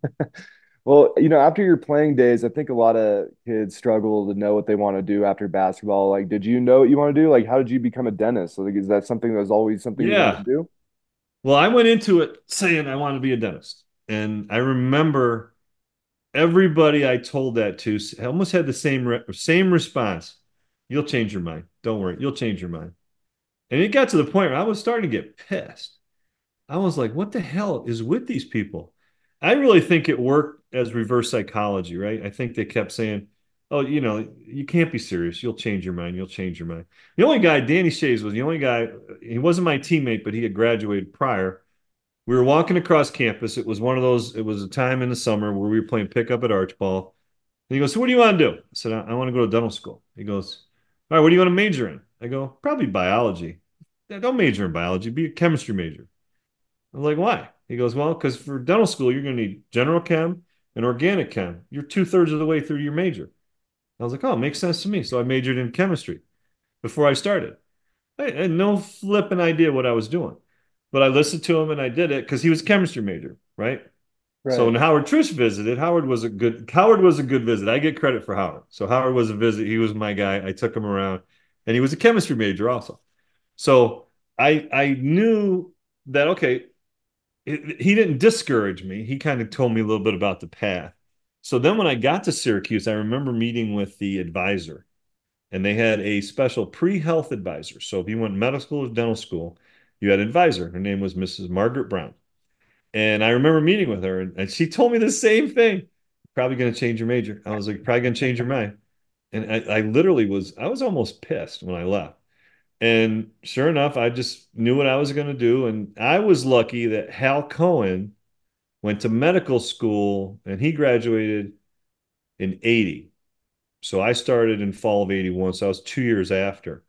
Well, after your playing days, I think a lot of kids struggle to know what they want to do after basketball. Like, did you know what you want to do? Like, how did you become a dentist? Like, is that something that was always something you wanted to yeah. do? Well, I went into it saying I want to be a dentist. And I remember everybody I told that to almost had the same response. You'll change your mind. Don't worry. You'll change your mind. And it got to the point where I was starting to get pissed. I was like, what the hell is with these people? I really think it worked as reverse psychology, right? I think they kept saying, oh, you can't be serious. You'll change your mind. You'll change your mind. The only guy, Danny Shays, was the only guy, he wasn't my teammate, but he had graduated prior. We were walking across campus. It was a time in the summer where we were playing pickup at Archball. And he goes, so what do you want to do? I said, I want to go to dental school. He goes, all right, what do you want to major in? I go, probably biology. Yeah, don't major in biology, be a chemistry major. I'm like, why? He goes, well, because for dental school, you're going to need general chem and organic chem. You're 2/3 of the way through your major. I was like, oh, it makes sense to me. So I majored in chemistry before I started. I had no flipping idea what I was doing, but I listened to him and I did it because he was a chemistry major, right? So Right. when Howard Trish visited, Howard was a good visit. I get credit for Howard. So Howard was a visit. He was my guy. I took him around, and he was a chemistry major also. So I knew that okay, he didn't discourage me. He kind of told me a little bit about the path. So then when I got to Syracuse, I remember meeting with the advisor, and they had a special pre-health advisor. So if you went medical school or dental school, you had an advisor. Her name was Mrs. Margaret Brown. And I remember meeting with her, and she told me the same thing. Probably going to change your major. I was like, probably going to change your mind. And I literally I was almost pissed when I left. And sure enough, I just knew what I was going to do. And I was lucky that Hal Cohen went to medical school and he graduated in 80. So I started in fall of 81. So I was 2 years after.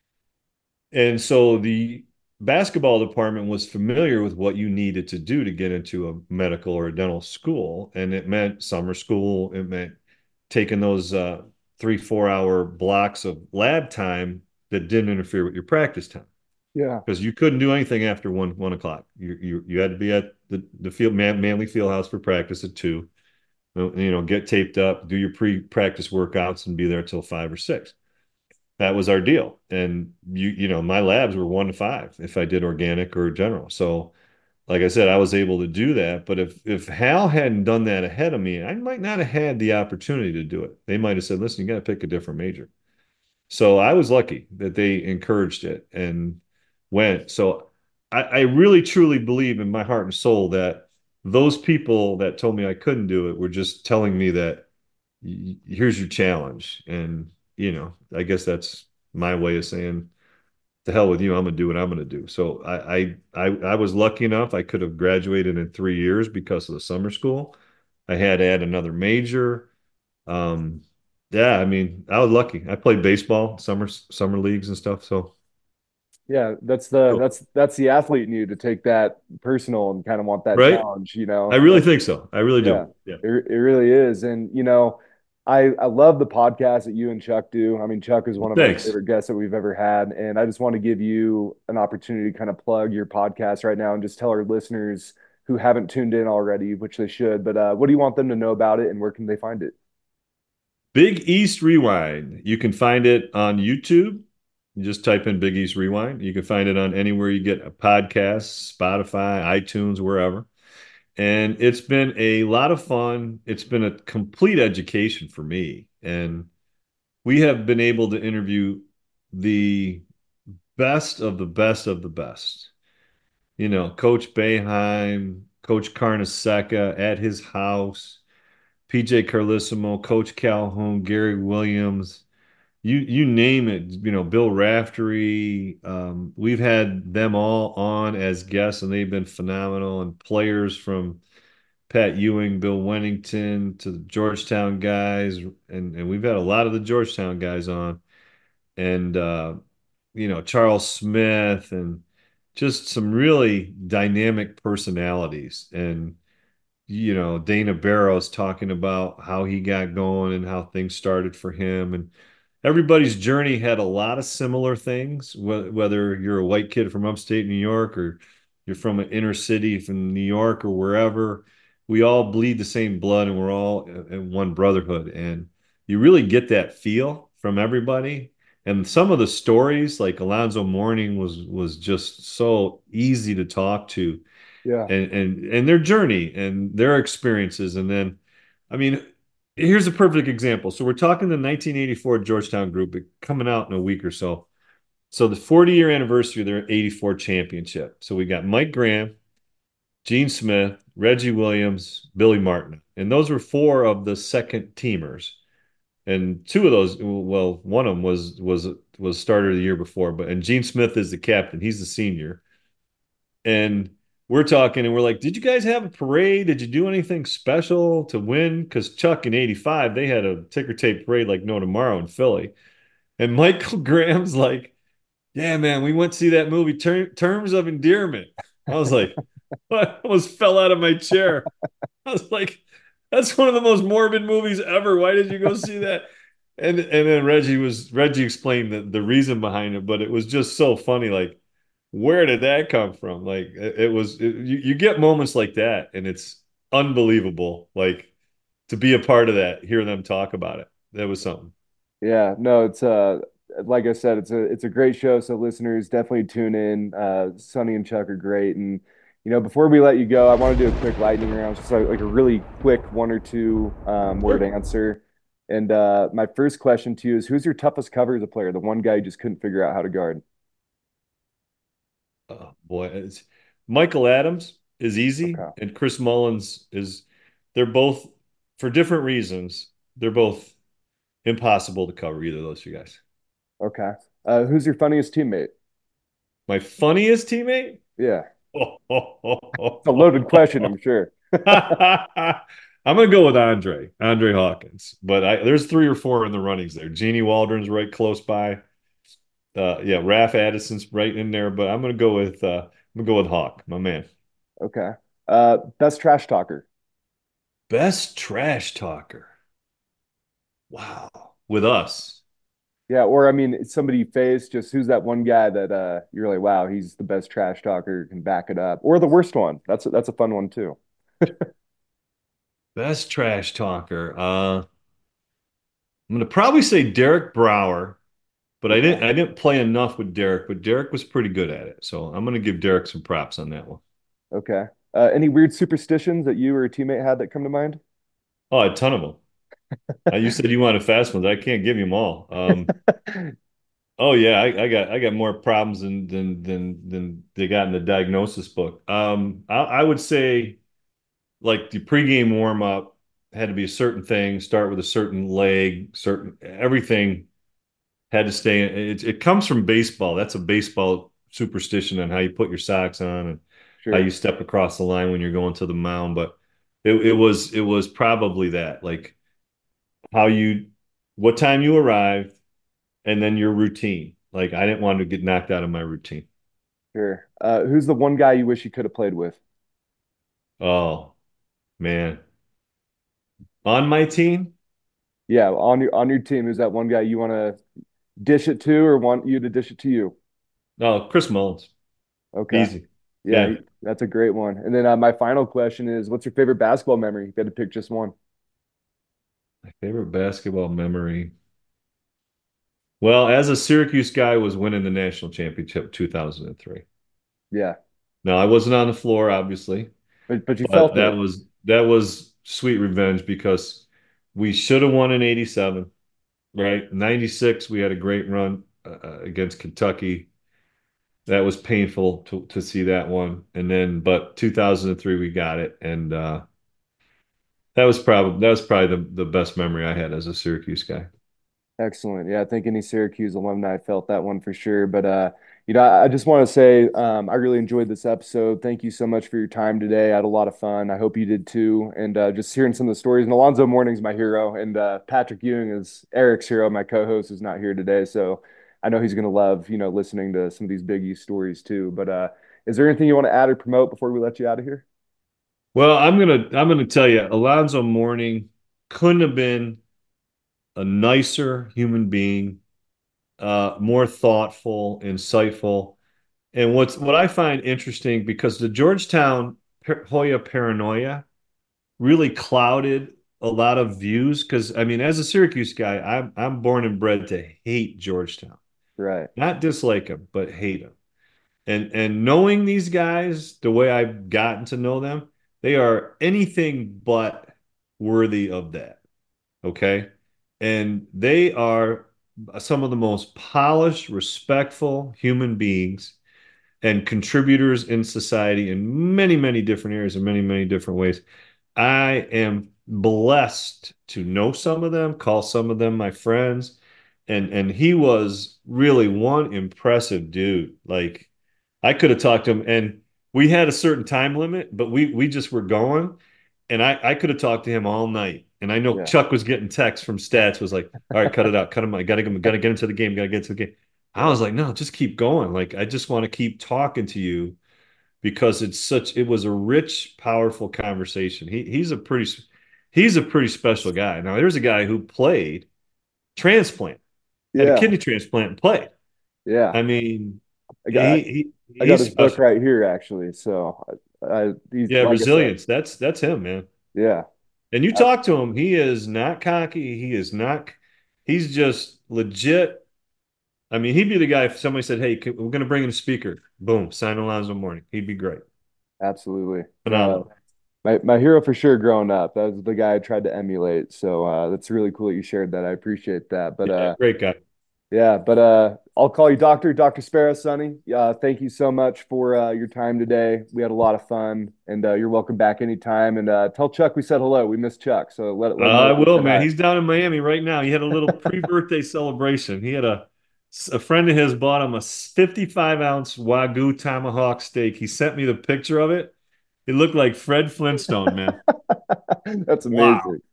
And so the basketball department was familiar with what you needed to do to get into a medical or a dental school. And it meant summer school. It meant taking those 3 4 hour blocks of lab time that didn't interfere with your practice time. Yeah. Because you couldn't do anything after 1 o'clock. You had to be at the field Manley Fieldhouse for practice at 2. Get taped up, do your pre-practice workouts, and be there till 5 or 6. That was our deal. And my labs were 1 to 5 if I did organic or general. So, like I said, I was able to do that. But if Hal hadn't done that ahead of me, I might not have had the opportunity to do it. They might have said, "Listen, you got to pick a different major." So I was lucky that they encouraged it and went. So I really truly believe in my heart and soul that those people that told me I couldn't do it were just telling me that here's your challenge. And, I guess that's my way of saying, to hell with you, I'm gonna do what I'm gonna do. So I was lucky enough I could have graduated in 3 years because of the summer school. I had to add another major. Um, yeah, I mean, I was lucky. I played baseball, summer leagues and stuff. So Yeah, cool. that's the athlete in you to take that personal and kind of want that Right? challenge, I really think so. I really Yeah, do. Yeah. it really is. And I love the podcast that you and Chuck do. I mean, Chuck is one of our Thanks. favorite guests that we've ever had. And I just want to give you an opportunity to kind of plug your podcast right now and just tell our listeners who haven't tuned in already, which they should, but what do you want them to know about it and where can they find it? Big East Rewind. You can find it on YouTube. You just type in Big East Rewind. You can find it on anywhere you get a podcast, Spotify, iTunes, wherever. And it's been a lot of fun. It's been a complete education for me. And we have been able to interview the best of the best of the best. Coach Boeheim, Coach Carnesecca at his house, PJ Carlissimo, Coach Calhoun, Gary Williams, you name it, Bill Raftery. We've had them all on as guests, and they've been phenomenal. And players from Pat Ewing, Bill Wennington to the Georgetown guys, and we've had a lot of the Georgetown guys on, and Charles Smith, and just some really dynamic personalities. And Dana Barros talking about how he got going and how things started for him. And everybody's journey had a lot of similar things, whether you're a white kid from upstate New York or you're from an inner city from New York or wherever. We all bleed the same blood and we're all in one brotherhood. And you really get that feel from everybody. And some of the stories, like Alonzo Mourning, was just so easy to talk to, Yeah. and their journey and their experiences. And then, I mean, here's a perfect example. So we're talking the 1984 Georgetown group coming out in a week or so. So the 40-year anniversary of their 84 championship. So we got Mike Graham, Gene Smith, Reggie Williams, Billy Martin. And those were four of the second teamers. And two of those, well, one of them was starter the year before, and Gene Smith is the captain. He's the senior. And we're talking and we're like, did you guys have a parade? Did you do anything special to win? Because Chuck in 85, they had a ticker tape parade like no tomorrow in Philly. And Michael Graham's like, yeah, man, we went to see that movie, Terms of Endearment. I was like, I almost fell out of my chair. I was like, that's one of the most morbid movies ever. Why did you go see that? And then Reggie explained the reason behind it, but it was just so funny. Like, where did that come from? Like you get moments like that and it's unbelievable. Like to be a part of that, hear them talk about it. That was something. Yeah, no, it's like I said, it's a great show. So listeners definitely tune in. Sonny and Chuck are great, and Before we let you go, I want to do a quick lightning round, just like a really quick one or two word Sure. answer. And my first question to you is, who's your toughest cover as a player? The one guy you just couldn't figure out how to guard. Oh boy, Michael Adams is easy, Okay. and Chris Mullins is. They're both for different reasons. They're both impossible to cover either of those two guys. Okay. Who's your funniest teammate? My funniest teammate. Yeah. It's a loaded question, I'm sure. I'm gonna go with Andre Hawkins, but there's three or four in the runnings there. Jeannie Waldron's right close by. Yeah, Raf Addison's right in there, but I'm gonna go with Hawk, my man. Okay. Best trash talker. Best trash talker. Wow, with us. Yeah, or I mean, it's somebody you face, just who's that one guy that you're like, wow, he's the best trash talker, can back it up. Or the worst one. That's a fun one too. Best trash talker. I'm gonna probably say Derek Brower, but Okay. I didn't play enough with Derek, but Derek was pretty good at it. So I'm gonna give Derek some props on that one. Okay. Any weird superstitions that you or a teammate had that come to mind? Oh, a ton of them. You said you wanted fast ones. I can't give you them all. Oh yeah, I got more problems than they got in the diagnosis book. I would say like the pregame warm up had to be a certain thing, start with a certain leg, certain everything had to stay. It comes from baseball. That's a baseball superstition on how you put your socks on and how you Sure, step across the line when you're going to the mound. But it was probably that like how you what time you arrived and then your routine. Like I didn't want to get knocked out of my routine. sure. Who's the one guy you wish you could have played with? Oh man, on my team, Yeah, on your team, who's that one guy you want to dish it to or want you to dish it to you? oh Chris Mullins, Okay. easy. Yeah, Yeah, that's a great one. And then my final question is, what's your favorite basketball memory? You got to pick just one. my favorite basketball memory. Well, as a Syracuse guy, was winning the national championship 2003. Yeah, Now I wasn't on the floor, obviously, but you but felt it. that was sweet revenge because we should have won in '87, right? '96 we had a great run against Kentucky. That was painful to see that one, and then but 2003 we got it, and that was probably the best memory I had as a Syracuse guy. Excellent. Yeah, I think any Syracuse alumni felt that one for sure. But I just want to say I really enjoyed this episode. Thank you so much for your time today. I had a lot of fun. I hope you did too. And just hearing some of the stories. And Alonzo Mourning's my hero, and Patrick Ewing is Eric's hero, my co-host, who's not here today. So I know he's going to love listening to some of these Big East stories too. But is there anything you want to add or promote before we let you out of here? Well, I'm gonna tell you, Alonzo Mourning couldn't have been a nicer human being, more thoughtful, insightful. And what I find interesting because the Georgetown Hoya paranoia really clouded a lot of views. Because I mean, as a Syracuse guy, I'm born and bred to hate Georgetown, Right. not dislike them, but hate them. And knowing these guys the way I've gotten to know them, they are anything but worthy of that. Okay. And they are some of the most polished, respectful human beings and contributors in society in many, many different areas in many, many different ways. I am blessed to know some of them, call some of them my friends. And he was really one impressive dude. Like I could have talked to him and we had a certain time limit, but we just were going. And I could have talked to him all night. And I know Yeah. Chuck was getting texts from stats, was like, all right, cut it out, cut him. I gotta get into the game, gotta get into the game. I Yeah. was like, no, just keep going. Like, I just want to keep talking to you because it was a rich, powerful conversation. He's a pretty special guy. Now, there's a guy who played transplant, had a Yeah. kidney transplant and played. Yeah. I mean, I got I got he's his book special. right here actually. So he's Yeah, like I said, resilience. That's him, man. yeah. And you talk to him, he is not cocky. He is not, he's just legit. I mean, he'd be the guy if somebody said, hey, we're going to bring in a speaker. Boom, sign Alonzo Mourning. He'd be great. Absolutely. Phenomenal. My hero for sure growing up. That was the guy I tried to emulate. So that's really cool that you shared that. I appreciate that. But Yeah, great guy. yeah, but I'll call you Dr. Sparrow, Sonny. Thank you so much for your time today. We had a lot of fun, and you're welcome back anytime. And tell Chuck we said hello. We miss Chuck, so let him know I we will, said man. hi. He's down in Miami right now. He had a little pre-birthday celebration. He had a friend of his bought him a 55-ounce Wagyu tomahawk steak. He sent me the picture of it. It looked like Fred Flintstone, man. That's Wow. amazing.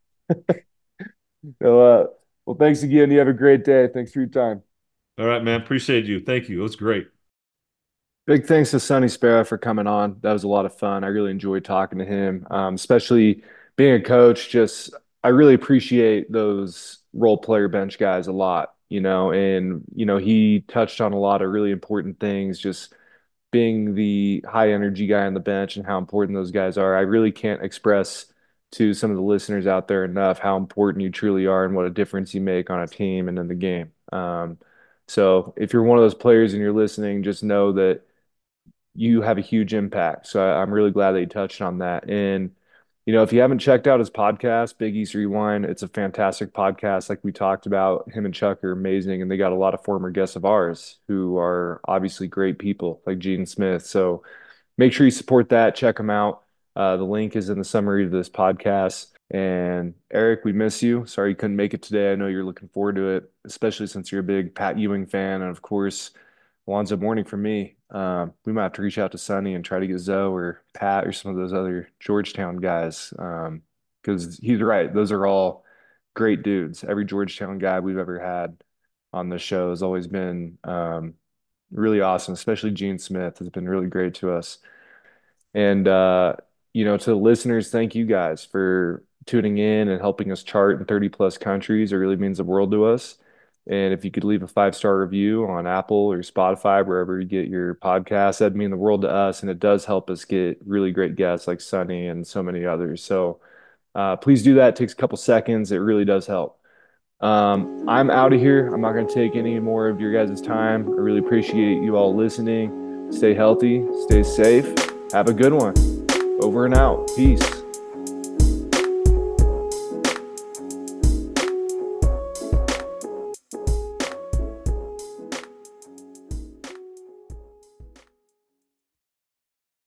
So, well, thanks again. You have a great day. Thanks for your time. All right, man. Appreciate you. Thank you. It was great. Big thanks to Sonny Sparrow for coming on. That was a lot of fun. I really enjoyed talking to him, especially being a coach. Just I really appreciate those role player bench guys a lot, and he touched on a lot of really important things. Just being the high energy guy on the bench and how important those guys are. I really can't express to some of the listeners out there enough how important you truly are and what a difference you make on a team and in the game. So if you're one of those players and you're listening, just know that you have a huge impact. So I'm really glad that you touched on that. And, if you haven't checked out his podcast, Big East Rewind, it's a fantastic podcast. Like we talked about, him and Chuck are amazing. And they got a lot of former guests of ours who are obviously great people, like Gene Smith. So make sure you support that. Check them out. The link is in the summary of this podcast. And Eric, we miss you. Sorry you couldn't make it today. I know you're looking forward to it, especially since you're a big Pat Ewing fan. And of course, Alonzo Mourning for me. We might have to reach out to Sonny and try to get Zoe or Pat or some of those other Georgetown guys. Because he's right. Those are all great dudes. Every Georgetown guy we've ever had on the show has always been really awesome, especially Gene Smith has been really great to us. And to the listeners, thank you guys for tuning in and helping us chart in 30 plus countries. It really means the world to us. And if you could leave a 5-star review on Apple or Spotify, wherever you get your podcasts, that'd mean the world to us. And it does help us get really great guests like Sonny and so many others. So please do that. It takes a couple seconds. It really does help. I'm out of here. I'm not going to take any more of your guys' time. I really appreciate you all listening. Stay healthy, stay safe. Have a good one. Over and out. Peace.